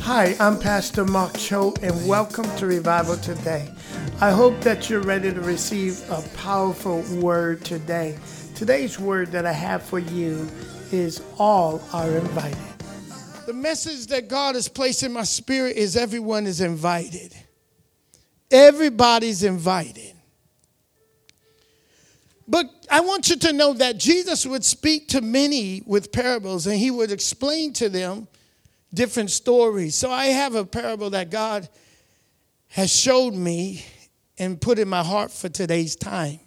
Hi, I'm Pastor Mark Cho, and welcome to Revival Today. I hope that you're ready to receive a powerful word today. Today's word that I have for you is all are invited. The message that God has placed in my spirit is everyone is invited. Everybody's invited. But I want you to know that Jesus would speak to many with parables, and he would explain to them different stories. So I have a parable that God has showed me and put in my heart for today's time.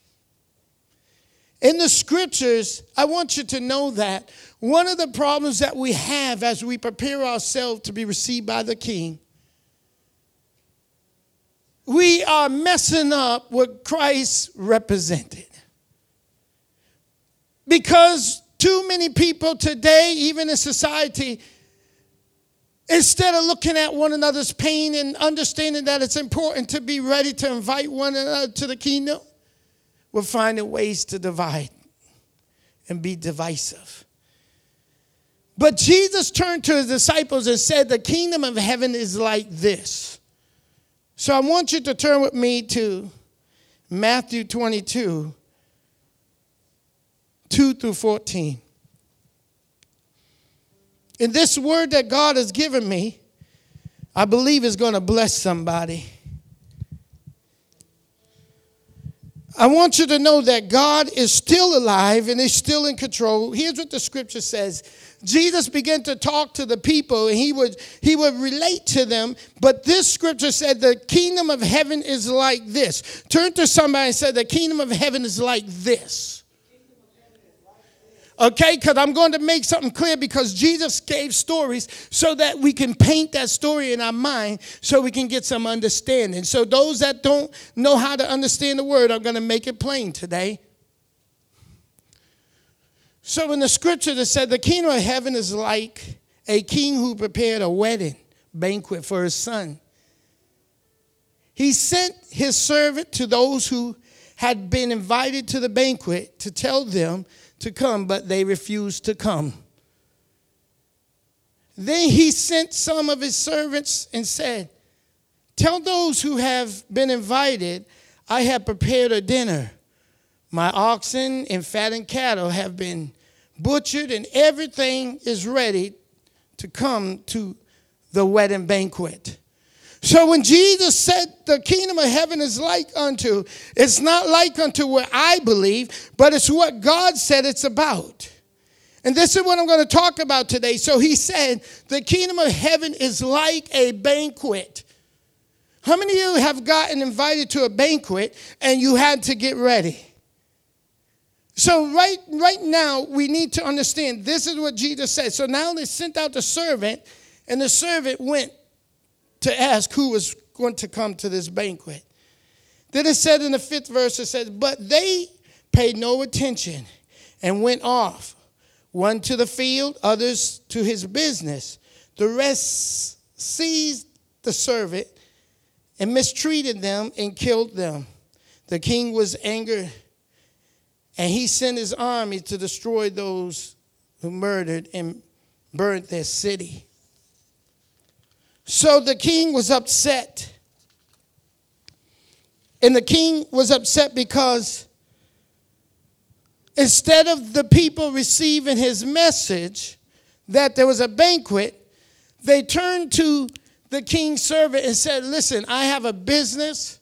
In the scriptures, I want you to know that one of the problems that we have as we prepare ourselves to be received by the King, we are messing up what Christ represented. Because too many people today, even in society, instead of looking at one another's pain and understanding that it's important to be ready to invite one another to the kingdom, we're finding ways to divide and be divisive. But Jesus turned to his disciples and said, the kingdom of heaven is like this. So I want you to turn with me to Matthew 22, 2 through 14. And this word that God has given me, I believe is going to bless somebody. I want you to know that God is still alive and is still in control. Here's what the scripture says. Jesus began to talk to the people, and he would relate to them. But this scripture said the kingdom of heaven is like this. Turn to somebody and say the kingdom of heaven is like this. Okay, because I'm going to make something clear, because Jesus gave stories so that we can paint that story in our mind so we can get some understanding. So those that don't know how to understand the word, I'm going to make it plain today. So in the scripture that said the kingdom of heaven is like a king who prepared a wedding banquet for his son. He sent his servant to those who had been invited to the banquet to tell them to come, but they refused to come. Then he sent some of his servants and said, tell those who have been invited, I have prepared a dinner. My oxen and fattened cattle have been butchered, and everything is ready to come to the wedding banquet. So when Jesus said the kingdom of heaven is like unto, it's not like unto what I believe, but it's what God said it's about. And this is what I'm going to talk about today. So he said the kingdom of heaven is like a banquet. How many of you have gotten invited to a banquet and you had to get ready? So right now we need to understand this is what Jesus said. So now they sent out the servant, and the servant went to ask who was going to come to this banquet. Then it said in the 5th verse, it says, but they paid no attention and went off, one to the field, others to his business. The rest seized the servant and mistreated them and killed them. The king was angered, and he sent his army to destroy those who murdered and burned their city. So the king was upset. And the king was upset because instead of the people receiving his message that there was a banquet, they turned to the king's servant and said, listen, I have a business.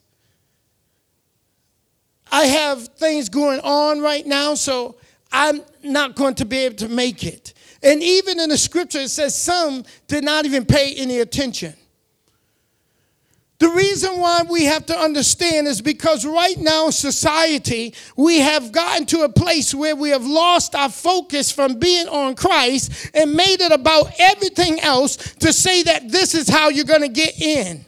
I have things going on right now, so I'm not going to be able to make it. And even in the scripture, it says some did not even pay any attention. The reason why we have to understand is because right now in society, we have gotten to a place where we have lost our focus from being on Christ and made it about everything else to say that this is how you're going to get in.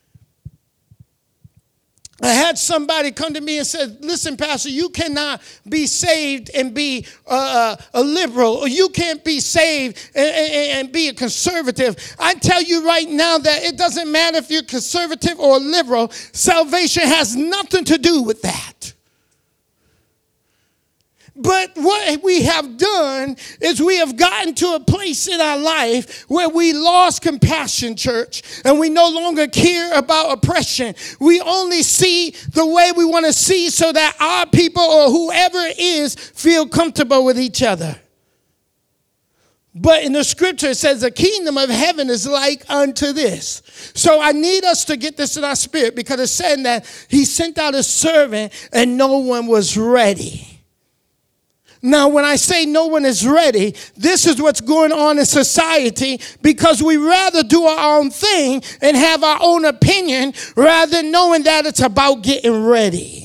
I had somebody come to me and said, listen, Pastor, you cannot be saved and be a liberal, or you can't be saved and be a conservative. I tell you right now that it doesn't matter if you're conservative or liberal. Salvation has nothing to do with that. But what we have done is we have gotten to a place in our life where we lost compassion, church, and we no longer care about oppression. We only see the way we want to see so that our people or whoever it is feel comfortable with each other. But in the scripture, it says the kingdom of heaven is like unto this. So I need us to get this in our spirit, because it's saying that he sent out a servant and no one was ready. Now, when I say no one is ready, this is what's going on in society, because we rather do our own thing and have our own opinion rather than knowing that it's about getting ready.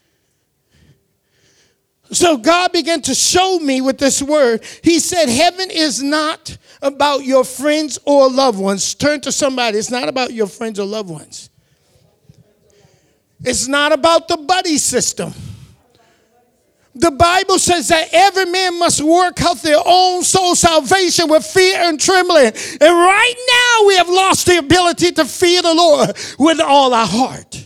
So God began to show me with this word. He said, heaven is not about your friends or loved ones. Turn to somebody. It's not about your friends or loved ones. It's not about the buddy system. The Bible says that every man must work out their own soul salvation with fear and trembling. And right now we have lost the ability to fear the Lord with all our heart.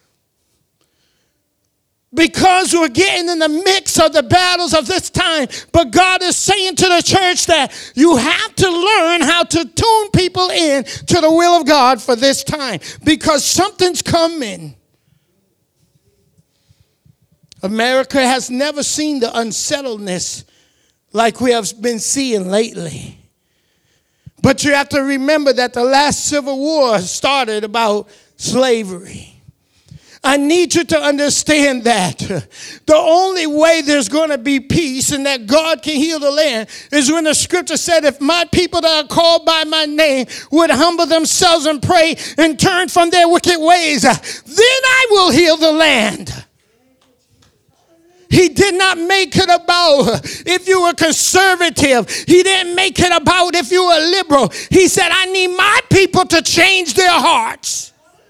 Because we're getting in the mix of the battles of this time. But God is saying to the church that you have to learn how to tune people in to the will of God for this time. Because something's coming. America has never seen the unsettledness like we have been seeing lately. But you have to remember that the last Civil War started about slavery. I need you to understand that the only way there's going to be peace and that God can heal the land is when the scripture said, if my people that are called by my name would humble themselves and pray and turn from their wicked ways, then I will heal the land. He did not make it about if you were conservative. He didn't make it about if you were liberal. He said, I need my people to change their hearts.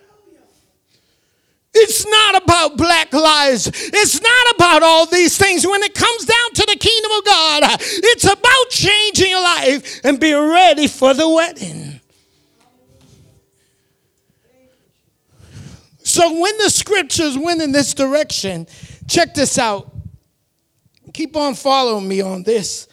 It's not about black lives. It's not about all these things. When it comes down to the kingdom of God, it's about changing your life and being ready for the wedding. So when the scriptures went in this direction, check this out. Keep on following me on this.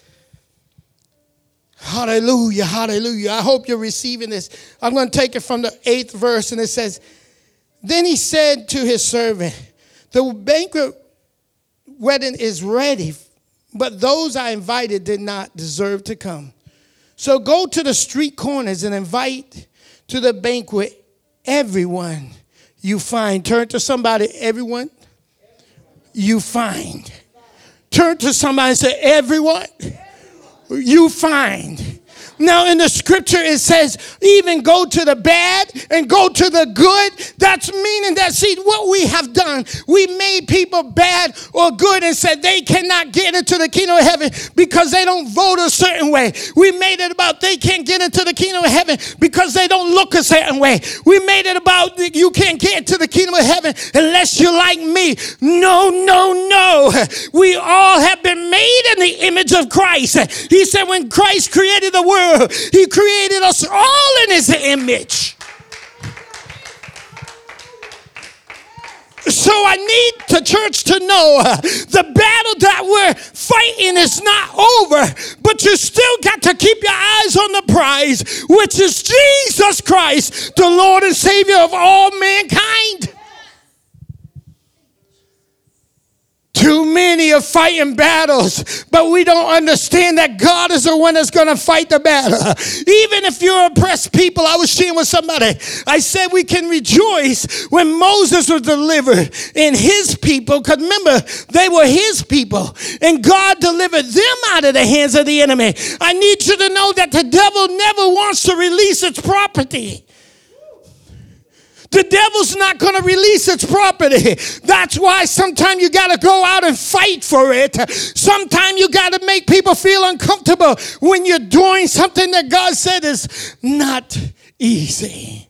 Hallelujah, hallelujah. I hope you're receiving this. I'm going to take it from the 8th verse, and it says, then he said to his servant, the banquet wedding is ready, but those I invited did not deserve to come. So go to the street corners and invite to the banquet everyone you find. Turn to somebody, everyone you find. Turn to somebody and say, everyone you find. Now in the scripture it says, even go to the bad and go to the good. That's meaning that, see, what we have done, we made people bad or good and said they cannot get into the kingdom of heaven because they don't vote a certain way. We made it about they can't get into the kingdom of heaven because they don't look a certain way. We made it about you can't get into the kingdom of heaven unless you're like me. No, no, no. We all have been made in the image of Christ. He said when Christ created the world, he created us all in his image. So I need the church to know the battle that we're fighting is not over, but you still got to keep your eyes on the prize, which is Jesus Christ, the Lord and Savior of all mankind. Too many are fighting battles, but we don't understand that God is the one that's going to fight the battle. Even if you're oppressed people, I was sharing with somebody, I said we can rejoice when Moses was delivered and his people, because remember, they were his people, and God delivered them out of the hands of the enemy. I need you to know that the devil never wants to release its property. The devil's not going to release its property. That's why sometimes you got to go out and fight for it. Sometimes you got to make people feel uncomfortable when you're doing something that God said is not easy.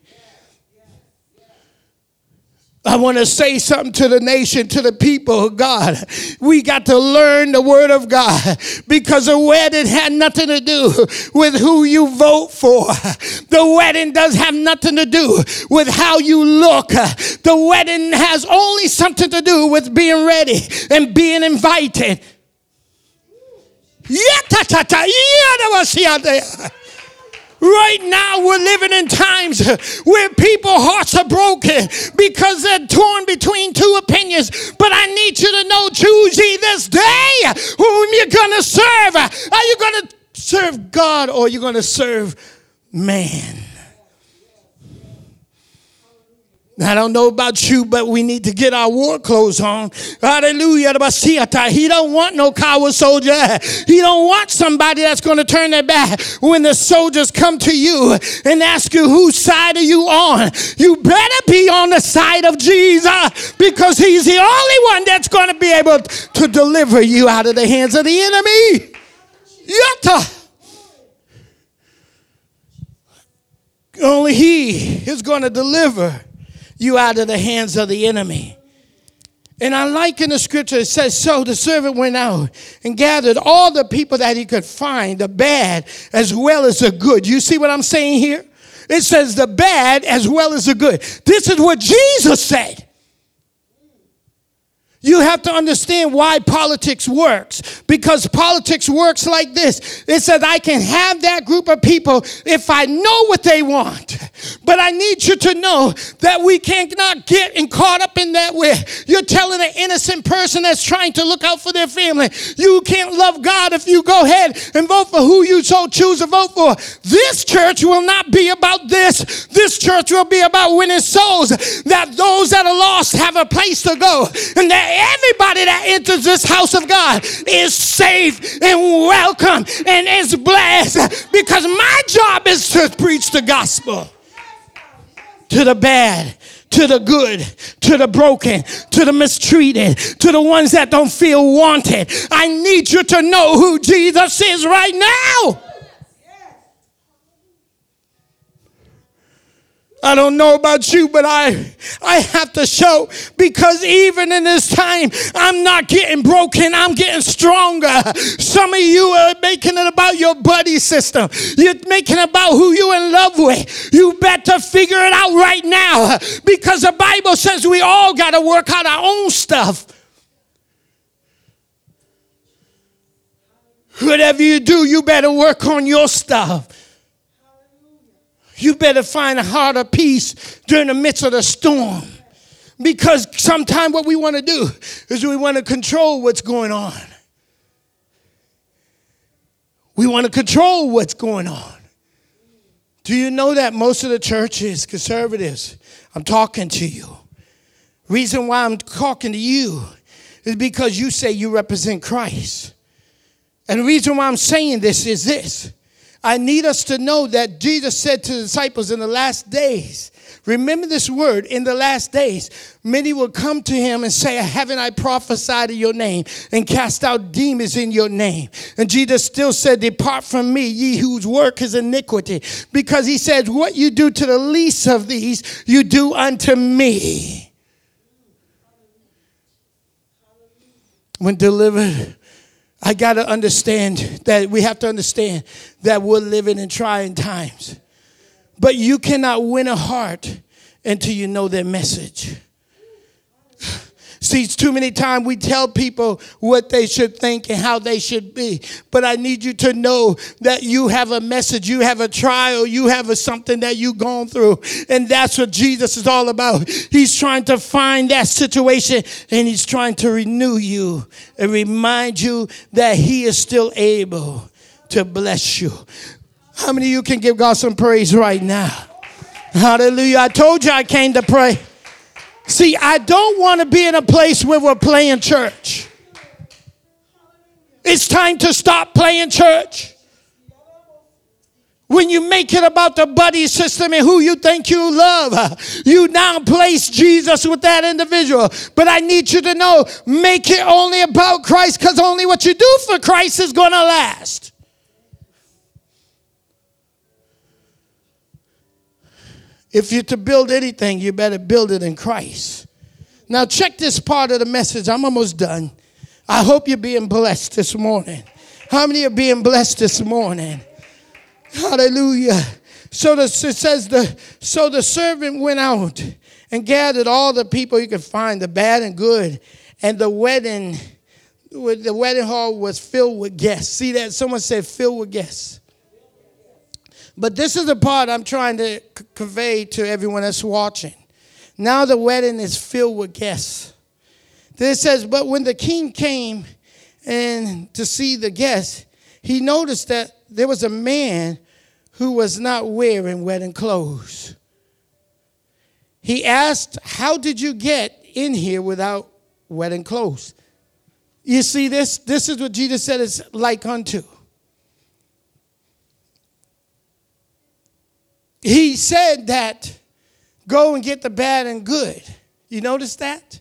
I want to say something to the nation, to the people of God. We got to learn the word of God, because a wedding had nothing to do with who you vote for. The wedding does have nothing to do with how you look. The wedding has only something to do with being ready and being invited. Right now, we're living in times where people's hearts are broken because they're torn between two opinions. But I need you to know, choose ye this day whom you're going to serve. Are you going to serve God or are you going to serve man? I don't know about you, but we need to get our war clothes on. Hallelujah. He don't want no coward soldier. He don't want somebody that's going to turn their back when the soldiers come to you and ask you, whose side are you on? You better be on the side of Jesus because he's the only one that's going to be able to deliver you out of the hands of the enemy. Yatta. Only he is going to deliver you out of the hands of the enemy. And I like in the scripture, it says, so the servant went out and gathered all the people that he could find, the bad as well as the good. You see what I'm saying here? It says the bad as well as the good. This is what Jesus said. You have to understand why politics works. Because politics works like this. It says I can have that group of people if I know what they want. But I need you to know that we cannot get caught up in that way. You're telling an innocent person that's trying to look out for their family, you can't love God if you go ahead and vote for who you so choose to vote for. This church will not be about this. This church will be about winning souls. That those that are lost have a place to go. And that everybody that enters this house of God is safe and welcome and is blessed because my job is to preach the gospel to the bad, to the good, to the broken, to the mistreated, to the ones that don't feel wanted. I need you to know who Jesus is right now. I don't know about you, but I have to show because even in this time, I'm not getting broken. I'm getting stronger. Some of you are making it about your buddy system. You're making it about who you're in love with. You better figure it out right now because the Bible says we all got to work out our own stuff. Whatever you do, you better work on your stuff. You better find a heart of peace during the midst of the storm. Because sometimes what we want to do is we want to control what's going on. We want to control what's going on. Do you know that most of the church is conservatives? I'm talking to you. Reason why I'm talking to you is because you say you represent Christ. And the reason why I'm saying this is this. I need us to know that Jesus said to the disciples in the last days, remember this word, in the last days, many will come to him and say, haven't I prophesied in your name and cast out demons in your name? And Jesus still said, depart from me, ye whose work is iniquity. Because he said, what you do to the least of these, you do unto me. When delivered, I got to understand that we have to understand that we're living in trying times. But you cannot win a heart until you know their message. See, too many times we tell people what they should think and how they should be. But I need you to know that you have a message, you have a trial, you have something that you've gone through. And that's what Jesus is all about. He's trying to find that situation and he's trying to renew you and remind you that he is still able to bless you. How many of you can give God some praise right now? Hallelujah. I told you I came to pray. See, I don't want to be in a place where we're playing church. It's time to stop playing church. When you make it about the buddy system and who you think you love, you now place Jesus with that individual. But I need you to know, make it only about Christ because only what you do for Christ is going to last. If you're to build anything, you better build it in Christ. Now check this part of the message. I'm almost done. I hope you're being blessed this morning. How many are being blessed this morning? Hallelujah. So it says the servant went out and gathered all the people he could find, the bad and good. And the wedding the wedding hall was filled with guests. See that? Someone said filled with guests. But this is the part I'm trying to convey to everyone that's watching. Now the wedding is filled with guests. Then it says, but when the king came and to see the guests, he noticed that there was a man who was not wearing wedding clothes. He asked, how did you get in here without wedding clothes? You see this? This is what Jesus said is like unto. He said that go and get the bad and good. You notice that?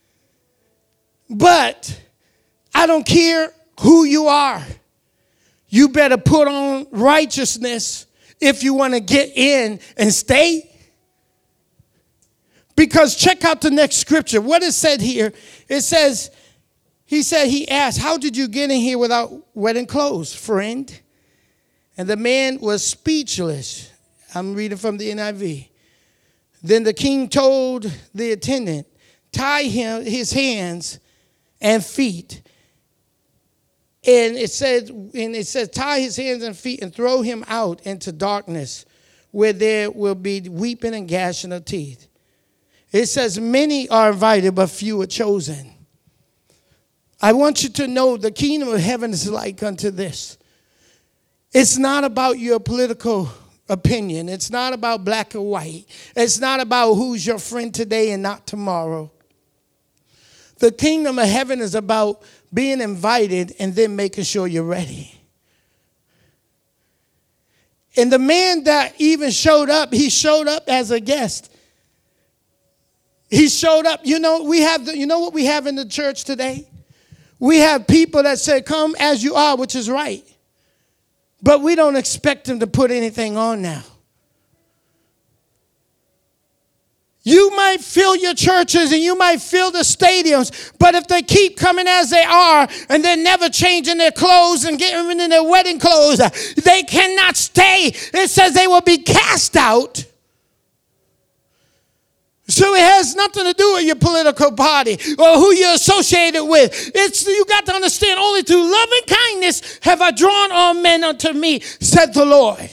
But I don't care who you are. You better put on righteousness if you want to get in and stay. Because check out the next scripture. What is said here? It says, he asked, how did you get in here without wedding clothes, friend? And the man was speechless. I'm reading from the NIV. Then the king told the attendant, tie his hands and feet. And it says, tie his hands and feet and throw him out into darkness where there will be weeping and gnashing of teeth. It says, many are invited, but few are chosen. I want you to know the kingdom of heaven is like unto this. It's not about your political opinion. It's not about black or white. It's not about who's your friend today and not tomorrow. The kingdom of heaven is about being invited and then making sure you're ready. And the man that even showed up, he showed up as a guest. He showed up. You know, you know what we have in the church today? We have people that say, come as you are, which is right. But we don't expect them to put anything on now. You might fill your churches and you might fill the stadiums, but if they keep coming as they are and they're never changing their clothes and getting in their wedding clothes, they cannot stay. It says they will be cast out. So it has nothing to do with your political party or who you're associated with. You got to understand, only through love and kindness have I drawn all men unto me, said the Lord.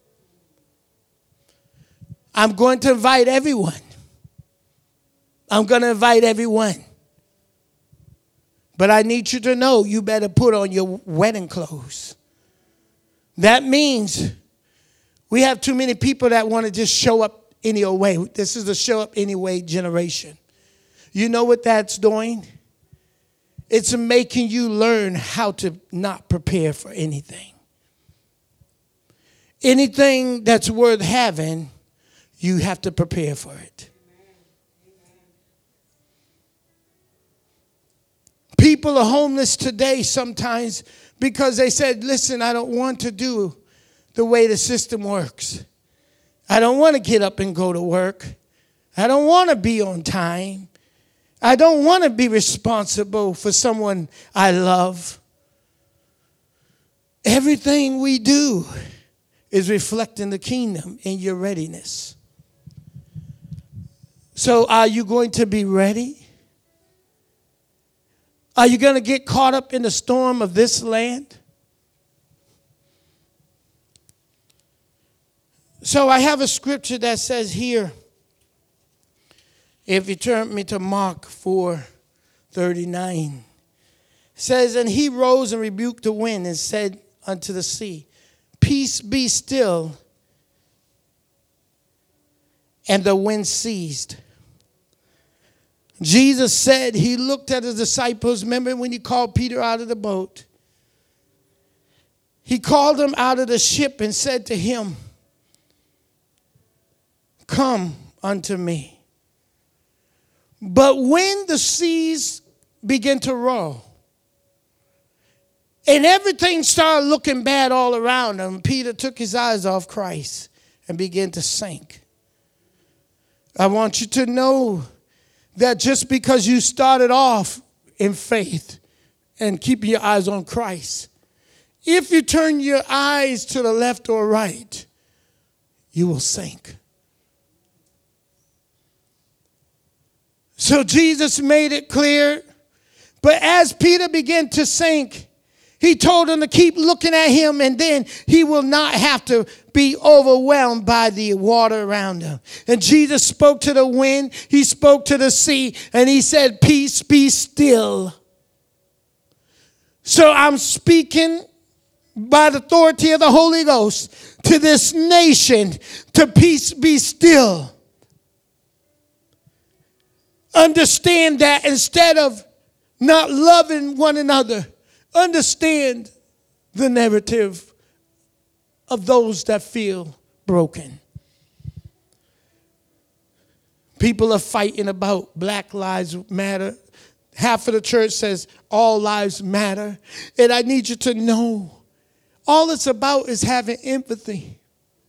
I'm going to invite everyone. I'm going to invite everyone. But I need you to know you better put on your wedding clothes. That means we have too many people that want to just show up any old way. This is the show up anyway generation. You know what that's doing? It's making you learn how to not prepare for anything. Anything that's worth having, you have to prepare for it. People are homeless today sometimes because they said, listen, I don't want to do the way the system works. I don't want to get up and go to work. I don't want to be on time. I don't want to be responsible for someone I love. Everything we do is reflecting the kingdom in your readiness. So are you going to be ready? Are you going to get caught up in the storm of this land? So I have a scripture that says here, if you turn me to Mark 4:39, says, and he rose and rebuked the wind and said unto the sea, peace be still. And the wind ceased. Jesus said, he looked at his disciples. Remember when he called Peter out of the boat? He called him out of the ship and said to him, come unto me. But when the seas began to roll and everything started looking bad all around him, Peter took his eyes off Christ and began to sink. I want you to know that just because you started off in faith and keeping your eyes on Christ, if you turn your eyes to the left or right, you will sink. So Jesus made it clear, But as Peter began to sink, he told him to keep looking at him, and then he will not have to be overwhelmed by the water around him. And Jesus spoke to the wind, he spoke to the sea, and he said, peace, be still. So I'm speaking by the authority of the Holy Ghost to this nation to peace be still. Understand that instead of not loving one another, understand the narrative of those that feel broken. People are fighting about Black Lives Matter. Half of the church says all lives matter. And I need you to know, all it's about is having empathy.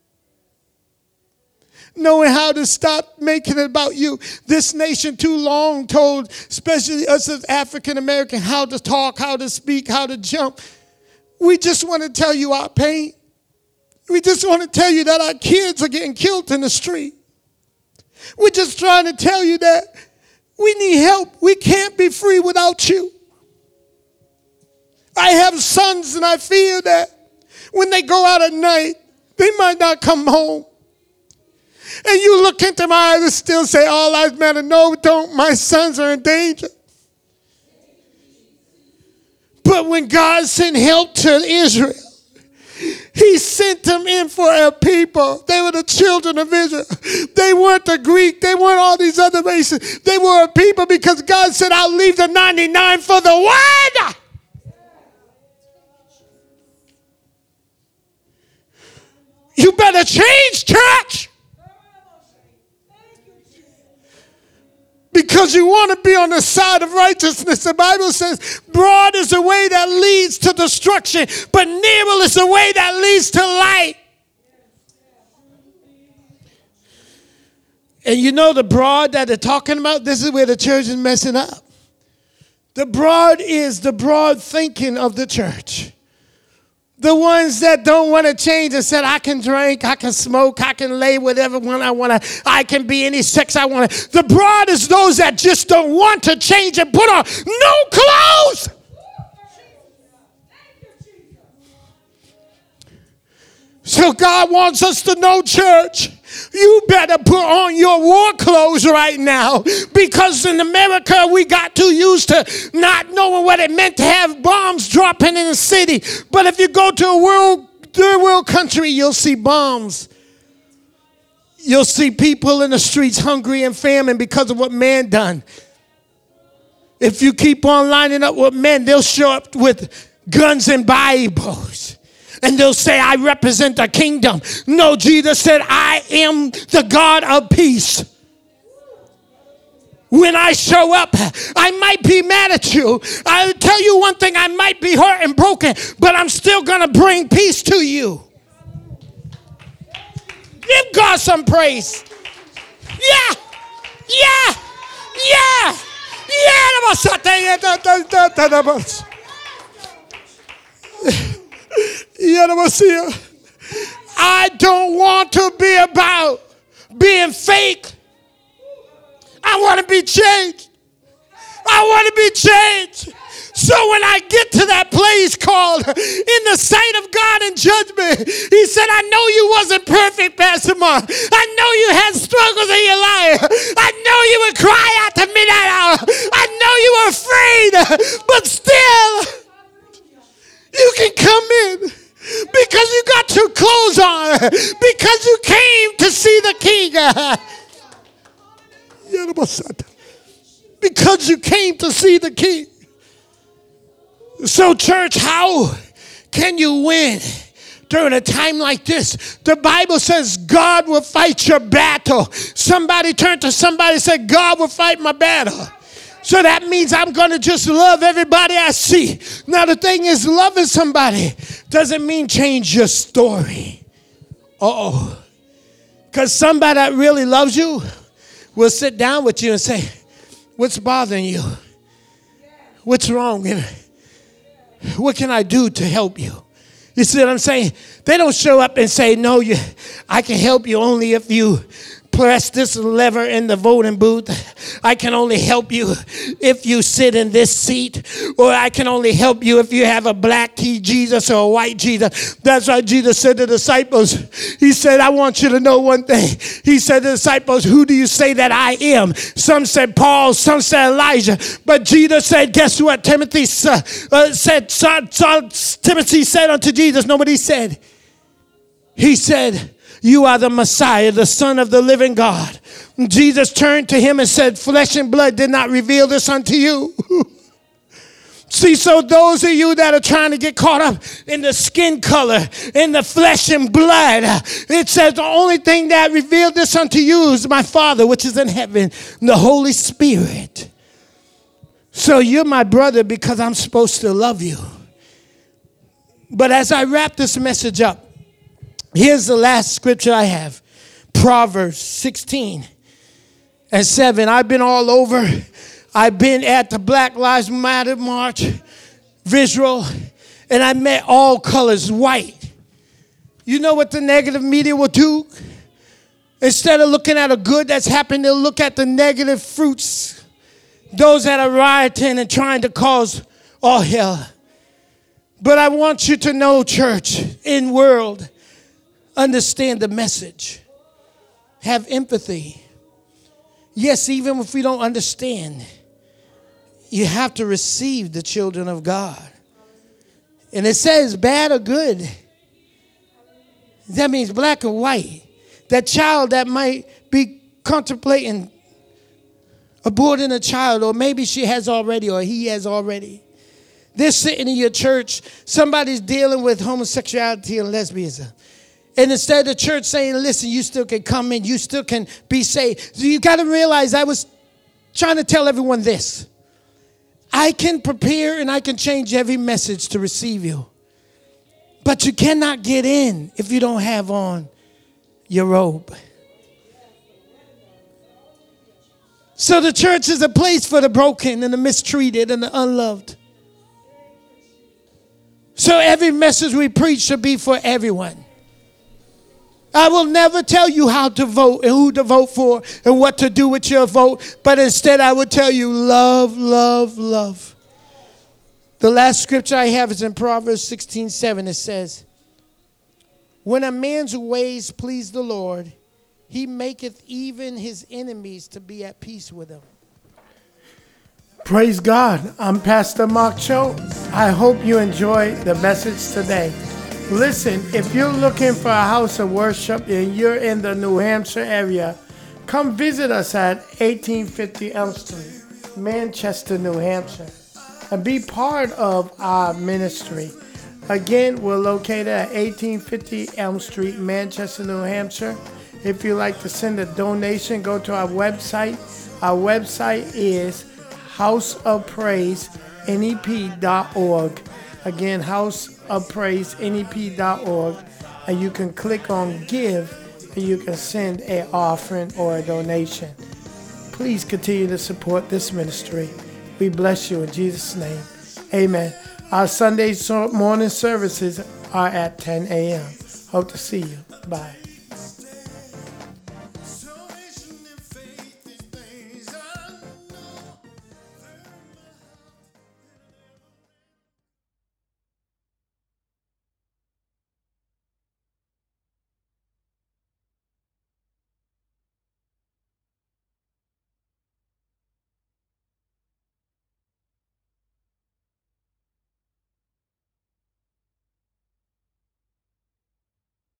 Knowing how to stop making it about you. This nation too long told, especially us as African American, how to talk, how to speak, how to jump. We just want to tell you our pain. We just want to tell you that our kids are getting killed in the street. We're just trying to tell you that we need help. We can't be free without you. I have sons, and I fear that when they go out at night, they might not come home. And you look into my eyes and still say, all lives matter. No, don't. My sons are in danger. But when God sent help to Israel, he sent them in for a people. They were the children of Israel. They weren't the Greek. They weren't all these other races. They were a people because God said, I'll leave the 99 for the one. You better change, church. Because you want to be on the side of righteousness. The Bible says, broad is the way that leads to destruction, but narrow is the way that leads to light. And you know the broad that they're talking about? This is where the church is messing up. The broad is the broad thinking of the church. The ones that don't want to change and said, I can drink, I can smoke, I can lay whatever one I want to, I can be any sex I want to. The broad is those that just don't want to change and put on no clothes. So God wants us to know, church, you better put on your war clothes right now, because in America we got too used to not knowing what it meant to have bombs dropping in the city. But if you go to a third world country, you'll see bombs. You'll see people in the streets hungry and famine because of what man done. If you keep on lining up with men, they'll show up with guns and Bibles. And they'll say, I represent the kingdom. No, Jesus said, I am the God of peace. When I show up, I might be mad at you. I'll tell you one thing, I might be hurt and broken, but I'm still going to bring peace to you. Give God some praise. Yeah. Yeah. Yeah. I don't want to be about being fake. I want to be changed. I want to be changed. So when I get to that place called in the sight of God in judgment, he said, I know you wasn't perfect, Pastor Mark. I know you had struggles in your life. I know you would cry out to midnight hour. I know you were afraid, but still, you can come in. Because you got your clothes on. Because you came to see the king. Because you came to see the king. So church, how can you win during a time like this? The Bible says God will fight your battle. Somebody turn to somebody and say, God will fight my battle. So that means I'm going to just love everybody I see. Now the thing is, loving somebody doesn't mean change your story. Because somebody that really loves you will sit down with you and say, what's bothering you? What's wrong? What can I do to help you? You see what I'm saying? They don't show up and say, no, I can help you only if you press this lever in the voting booth. I can only help you if you sit in this seat, or I can only help you if you have a black Jesus or a white Jesus. That's why Jesus said to the disciples, he said, I want you to know one thing. He said to the disciples, who do you say that I am? Some said Paul, some said Elijah. But Jesus said, guess what? Timothy said unto Jesus, nobody said. He said, you are the Messiah, the Son of the living God. Jesus turned to him and said, flesh and blood did not reveal this unto you. See, so those of you that are trying to get caught up in the skin color, in the flesh and blood, it says the only thing that revealed this unto you is my Father, which is in heaven, the Holy Spirit. So you're my brother because I'm supposed to love you. But as I wrap this message up, here's the last scripture I have. Proverbs 16:7. I've been all over. I've been at the Black Lives Matter march, visual, and I met all colors white. You know what the negative media will do? Instead of looking at a good that's happened, they'll look at the negative fruits. Those that are rioting and trying to cause all hell. But I want you to know, church, in world, understand the message. Have empathy. Yes, even if we don't understand, you have to receive the children of God. And it says bad or good. That means black or white. That child that might be contemplating aborting a child, or maybe she has already, or he has already. They're sitting in your church. Somebody's dealing with homosexuality and lesbianism. And instead of the church saying, listen, you still can come in, you still can be saved. So you got to realize I was trying to tell everyone this. I can prepare and I can change every message to receive you. But you cannot get in if you don't have on your robe. So the church is a place for the broken and the mistreated and the unloved. So every message we preach should be for everyone. I will never tell you how to vote and who to vote for and what to do with your vote. But instead I will tell you love, love, love. The last scripture I have is in Proverbs 16:7. It says, when a man's ways please the Lord, he maketh even his enemies to be at peace with him. Praise God. I'm Pastor Mark Cho. I hope you enjoyed the message today. Listen, if you're looking for a house of worship and you're in the New Hampshire area, come visit us at 1850 Elm Street, Manchester, New Hampshire, and be part of our ministry. Again, we're located at 1850 Elm Street, Manchester, New Hampshire. If you'd like to send a donation, go to our website. Our website is houseofpraisenep.org. Again, houseofpraisenep.org. And you can click on give and you can send an offering or a donation. Please continue to support this ministry. We bless you in Jesus' name. Amen. Our Sunday morning services are at 10 a.m. Hope to see you. Bye.